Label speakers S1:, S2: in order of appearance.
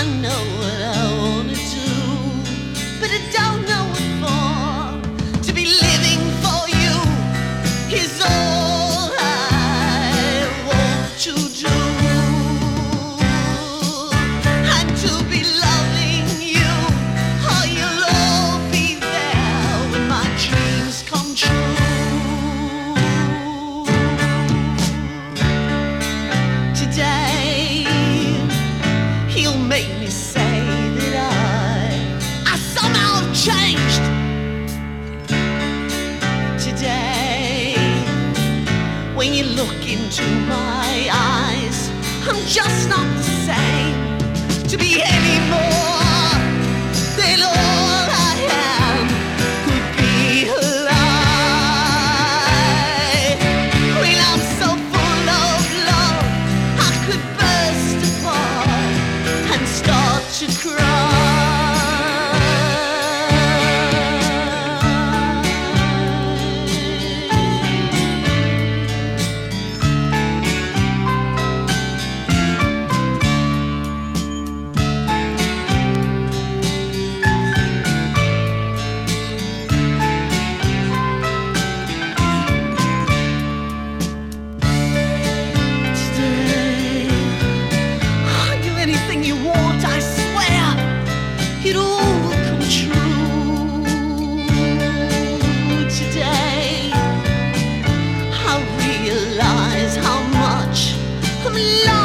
S1: I know what I wanna do, but I don't know what for. To be living for you is all I want to do. And to be loving you, oh, you'll all be there when my dreams come true. Today he'll make me say that I somehow changed. Today, when you look into my eyes, I'm just not the same. To be any more than all I am could be a lie. When I'm so full of love, I could burst apart and start to cry. Today, I'll do anything you want, I swear it all will come true. Today, I realize how much I'm alive.